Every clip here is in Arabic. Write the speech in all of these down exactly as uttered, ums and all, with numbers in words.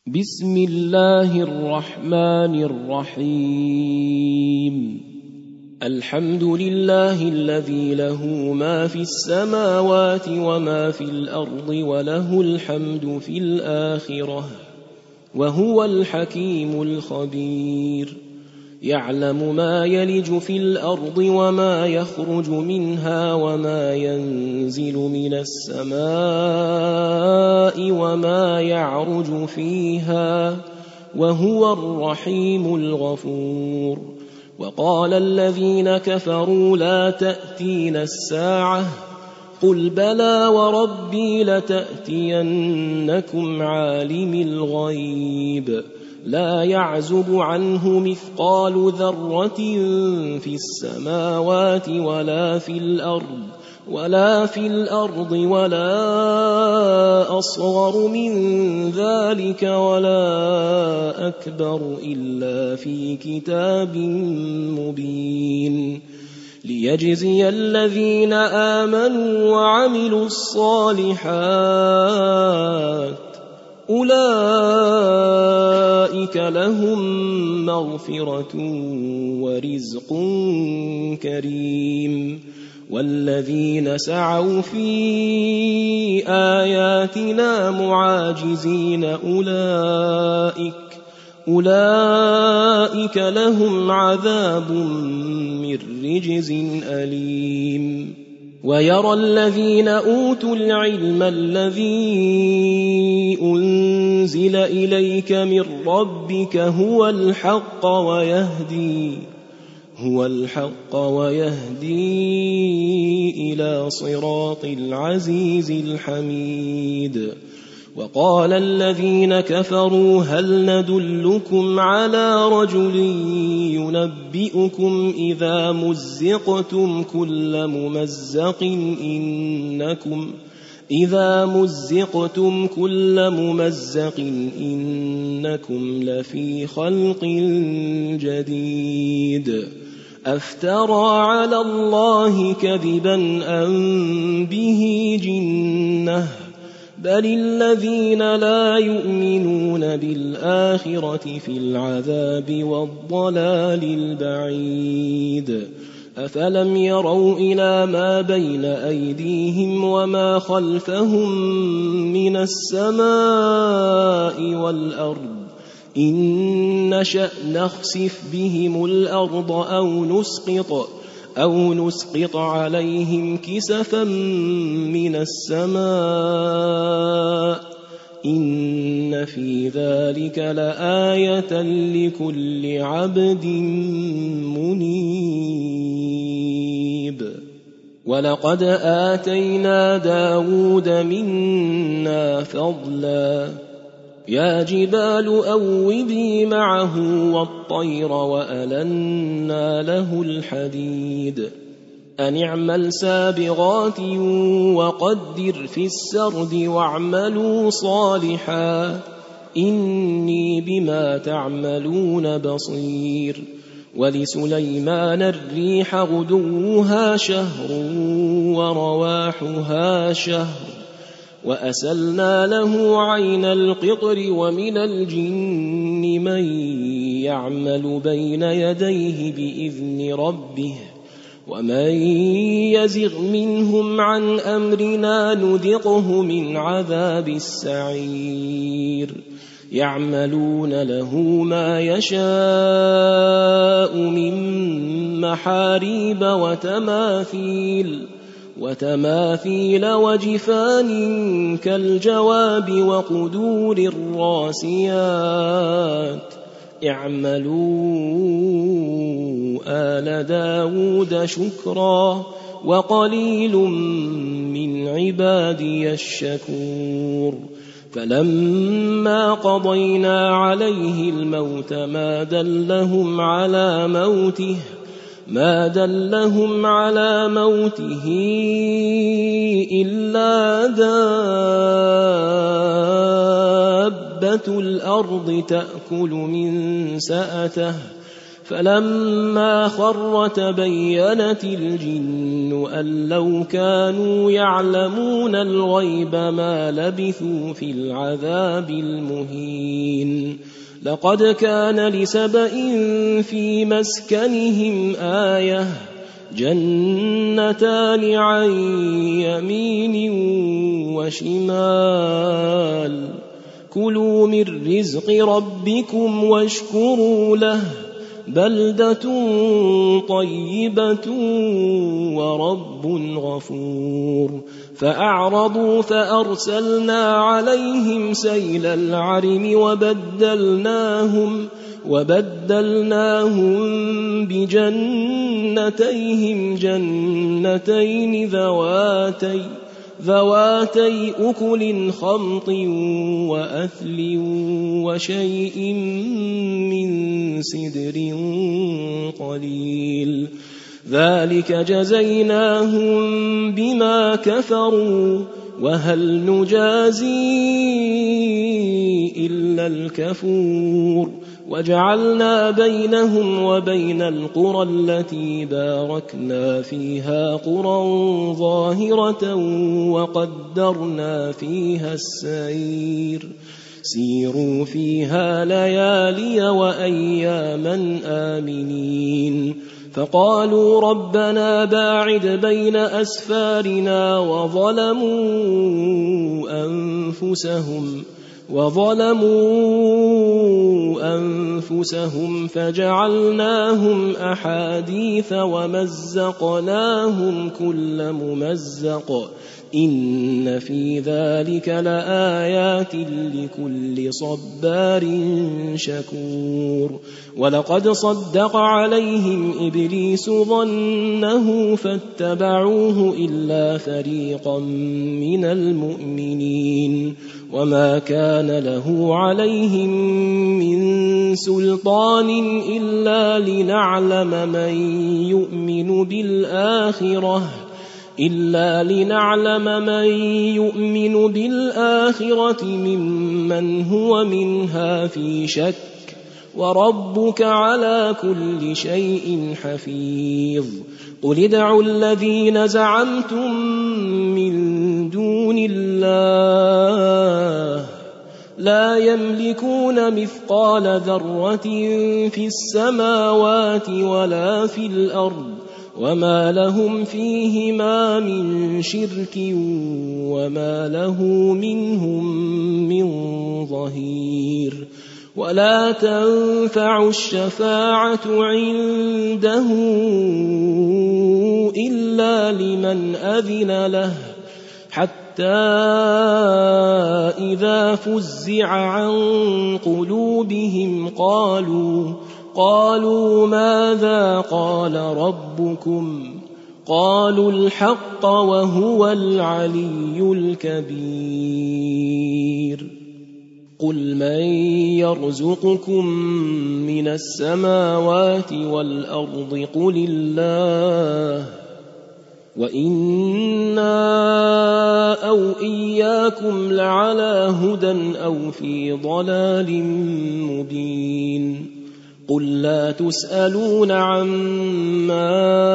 بسم الله الرحمن الرحيم. الحمد لله الذي له ما في السماوات وما في الأرض وله الحمد في الآخرة وهو الحكيم الخبير. يعلم ما يلج في الأرض وما يخرج منها وما ينزل من السماء وما يعرج فيها وهو الرحيم الغفور. وقال الذين كفروا لا تأتينا الساعة قل بلى وربي لتأتينكم عالم الغيب لا يعزب عنه مثقال ذرة في السماوات ولا في الأرض ولا في الأرض ولا أصغر من ذلك ولا أكبر إلا في كتاب مبين ليجزي الذين آمنوا وعملوا الصالحات أولئك لهم مغفرة ورزق كريم. والذين سعوا في آياتنا معاجزين أولئك أولئك لهم عذاب من رجز أليم. ويرى الذين أوتوا العلم الذي أنزل إليك من ربك هو الحق ويهدي هو الحق ويهدي إلى صراط العزيز الحميد. وقال الذين كفروا هل ندلكم على رجل ينبئكم إذا مزقتم كل ممزق إنكم إذا مزقتم كل ممزق إنكم لفي خلق جديد أفترى على الله كذبا أم به جنة بل الذين لا يؤمنون بالآخرة في العذاب والضلال البعيد. أفلم يروا إلى ما بين أيديهم وما خلفهم من السماء والأرض إن نشأ نخسف بهم الأرض أو نسقط أو نسقط عليهم كسفا من السماء إن في ذلك لآية لكل عبد منيب. ولقد آتينا داود منا فضلا يا جبال أوبي معه والطير وألنا له الحديد أن اعمل سابغات وقدر في السرد واعملوا صالحا إني بما تعملون بصير. ولسليمان الريح غدوها شهر ورواحها شهر وأسلنا له عين القطر ومن الجن من يعمل بين يديه بإذن ربه ومن يزغ منهم عن أمرنا نذقه من عذاب السعير. يعملون له ما يشاء من محاريب وتماثيل وتماثيل وجفان كالجواب وقدور الراسيات اعملوا آل داود شكرا وقليل من عبادي الشكور. فلما قضينا عليه الموت ما دلهم على موته ما دلهم على موته إلا دابة الأرض تأكل من سأته فلما خر تبينت الجن أن لو كانوا يعلمون الغيب ما لبثوا في العذاب المهين لقد كان لسبإ في مسكنهم آية جنتان عن يمين وشمال كلوا من رزق ربكم واشكروا له بلدة طيبة ورب غفور فأعرضوا فأرسلنا عليهم سيل العرم وبدلناهم وبدلناهم بجنتيهم جنتين ذواتي ذواتي أكل خمط وأثل وشيء من سدر قليل ذلك جزيناهم بما كفروا وهل نجازي إلا الكفور وجعلنا بينهم وبين القرى التي باركنا فيها قرى ظاهرة وقدرنا فيها السير سيروا فيها ليالي وأياما آمنين فقالوا ربنا باعد بين أسفارنا وظلموا أنفسهم وظلموا أنفسهم فجعلناهم أحاديث ومزقناهم كل ممزق إن في ذلك لآيات لكل صبار شكور ولقد صدق عليهم إبليس ظنه فاتبعوه إلا فريقا من المؤمنين وما كان له عليهم من سلطان إلا لنعلم من يؤمن بالآخرة إلا لنعلم من يؤمن بالآخرة ممن هو منها في شك وربك على كل شيء حفيظ قل ادعوا الذين زعمتم من دون الله لا يملكون مثقال ذرة في السماوات ولا في الأرض وما لهم فيهما من شرك وما له منهم من ظهير ولا تنفع الشفاعة عنده إلا لمن أذن له حتى إذا فزع عن قلوبهم قالوا قالوا ماذا قال ربكم قالوا الحق وهو العلي الكبير قل من يرزقكم من السماوات والأرض قل الله وإنا أو إياكم لعلى هدى أو في ضلال مبين قل لا تسألون عما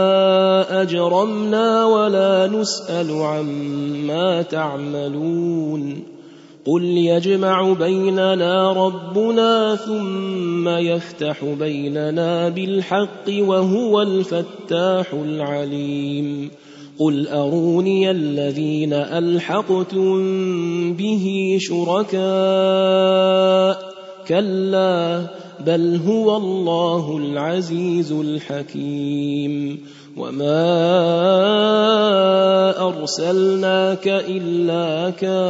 أجرمنا ولا نسأل عما تعملون قل يجمع بيننا ربنا ثم يفتح بيننا بالحق وهو الفتاح العليم قل أروني الذين ألحقتم به شركاء كلا بل هو الله العزيز الحكيم وما أرسلناك إلا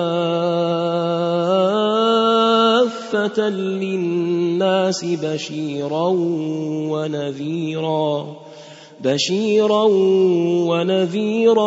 كافة للناس بشيرا ونذيرا بشيرا ونذيرا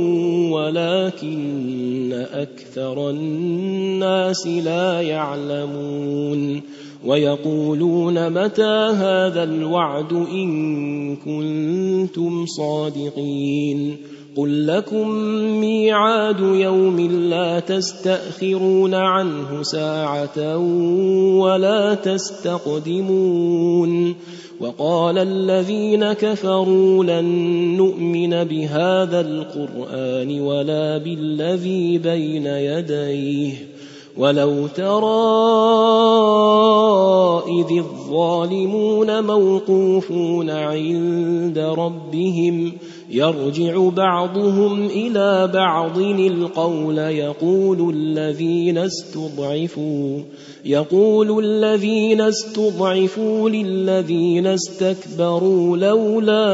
ولكن أكثر الناس لا يعلمون ويقولون متى هذا الوعد إن كنتم صادقين قل لكم ميعاد يوم لا تستأخرون عنه ساعة ولا تستقدمون وقال الذين كفروا لن نؤمن بهذا القرآن ولا بالذي بين يديه ولو ترى إذ الظالمون موقوفون عند ربهم يرجع بعضهم إلى بعض القول يقول الذين استضعفوا يقول الذين استضعفوا للذين استكبروا لولا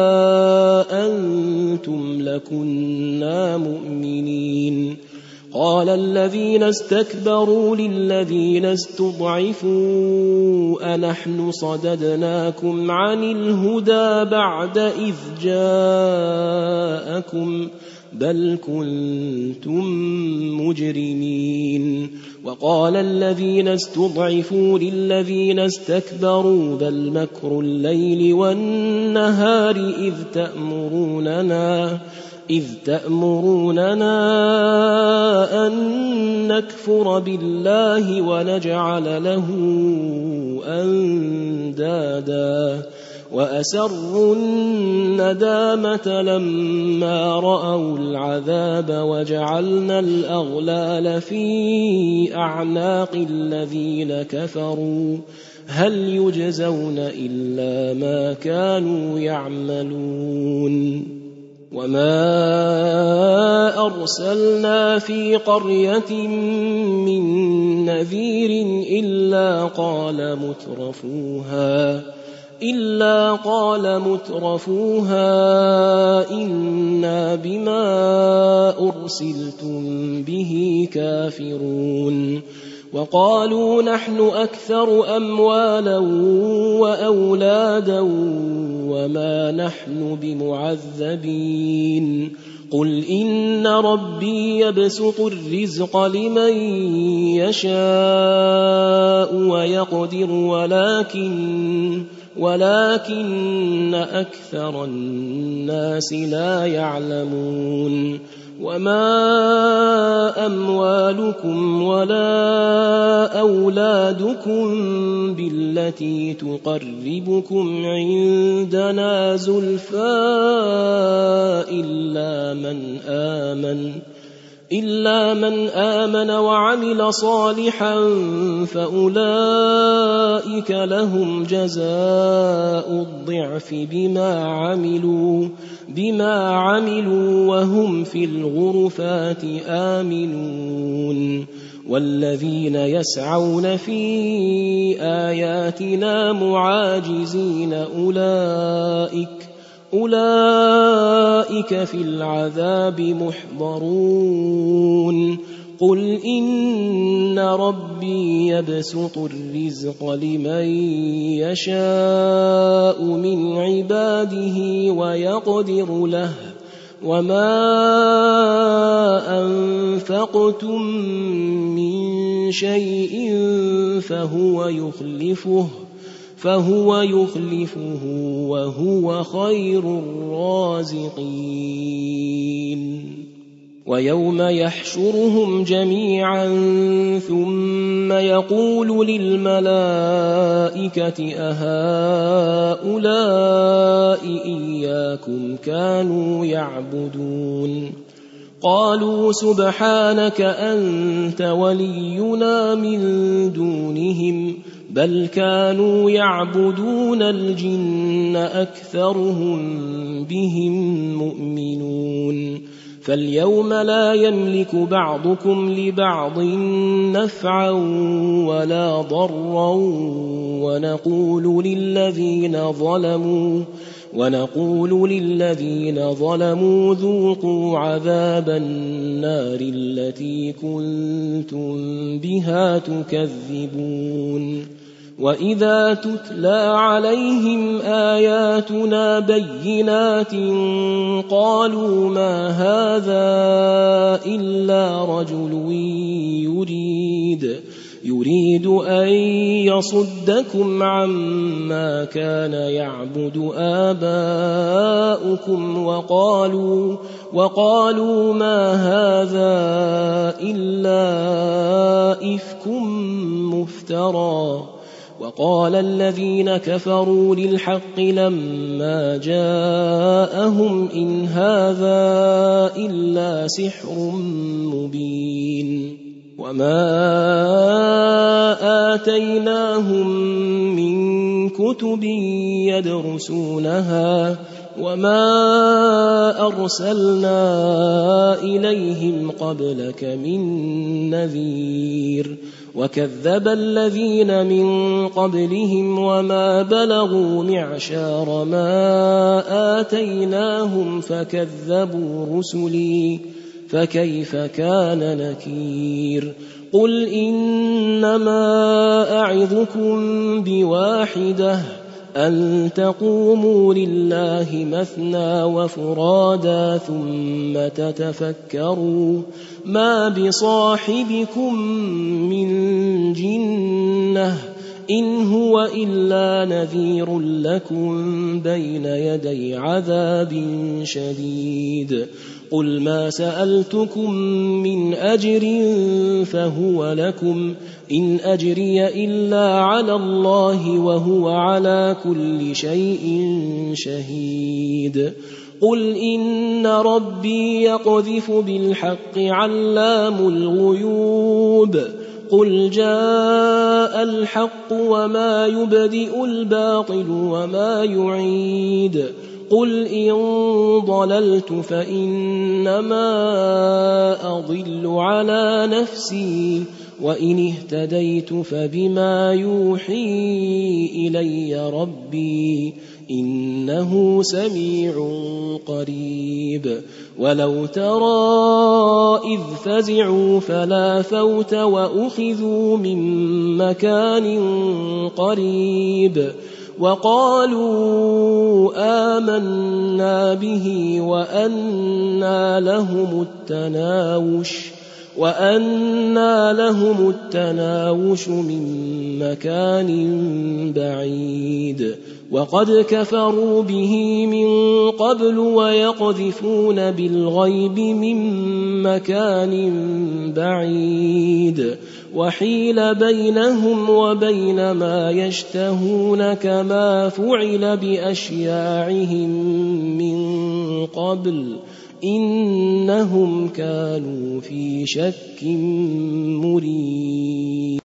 أنتم لكنا مؤمنين قال الذين استكبروا للذين استضعفوا أنحن صددناكم عن الهدى بعد إذ جاءكم بل كنتم مجرمين وقال الذين استضعفوا للذين استكبروا بل مكر الليل والنهار إذ تأمروننا إذ تأمروننا أن نكفر بالله ونجعل له أندادا وأسروا الندامة لما رأوا العذاب وجعلنا الأغلال في أعناق الذين كفروا هل يجزون إلا ما كانوا يعملون وما أرسلنا في قرية من نذير إلا قال مترفوها إلا قال مترفوها إنا بما أرسلتم به كافرون وقالوا نحن أكثر أموالا وأولادا وما نحن بمعذبين قل إن ربي يبسط الرزق لمن يشاء ويقدر ولكن ولكن أكثر الناس لا يعلمون وما أموالكم ولا أولادكم بالتي تقربكم عندنا زلفى إلا من آمن إلا من آمن وعمل صالحا فأولئك لهم جزاء الضعف بما عملوا بما عملوا وهم في الغرفات آمنون والذين يسعون في آياتنا معاجزين أولئك أولئك في العذاب محضرون قل إن ربي يبسط الرزق لمن يشاء من عباده ويقدر له وما أنفقتم من شيء فهو يخلفه فهو يخلفه وهو خير الرازقين ويوم يحشرهم جميعا ثم يقول للملائكة أهؤلاء إياكم كانوا يعبدون قالوا سبحانك أنت ولينا من دونهم بل كانوا يعبدون الجن أكثرهم بهم مؤمنون فاليوم لا يملك بعضكم لبعض نفعا ولا ضرا ونقول للذين ظلموا ونقول للذين ظلموا ذوقوا عذاب النار التي كنتم بها تكذبون وإذا تتلى عليهم آياتنا بينات قالوا ما هذا إلا رجل يريد يريد أن يصدكم عما كان يعبد آباؤكم وقالوا وقالوا ما هذا إلا إفك مفترى وقال الذين كفروا للحق لما جاءهم إن هذا إلا سحر مبين وما آتيناهم من كتب يدرسونها وما أرسلنا إليهم قبلك من نذير وكذب الذين من قبلهم وما بلغوا معشار ما آتيناهم فكذبوا رسلي فكيف كان نكير قل إنما أعظكم بواحدة أن تقوموا لله مثنى وفرادا ثم تتفكروا ما بصاحبكم من جنة إن هو إلا نذير لكم بين يدي عذاب شديد قل ما سألتكم من أجر فهو لكم إن أجري إلا على الله وهو على كل شيء شهيد قل إن ربي يقذف بالحق علام الغيوب قل جاء الحق وما يبدئ الباطل وما يعيد قل إن ضللت فإنما أضل على نفسي وإن اهتديت فبما يوحي إلي ربي إنه سميع قريب ولو ترى إذ فزعوا فلا فوت وأخذوا من مكان قريب وقالوا آمنا به وأنى لهم التناوش وأنى لهم التناوش من مكان بعيد وقد كفروا به من قبل ويقذفون بالغيب من مكان بعيد وحيل بينهم وبين ما يشتهون كما فعل بأشياعهم من قبل إنهم كانوا في شك مريب.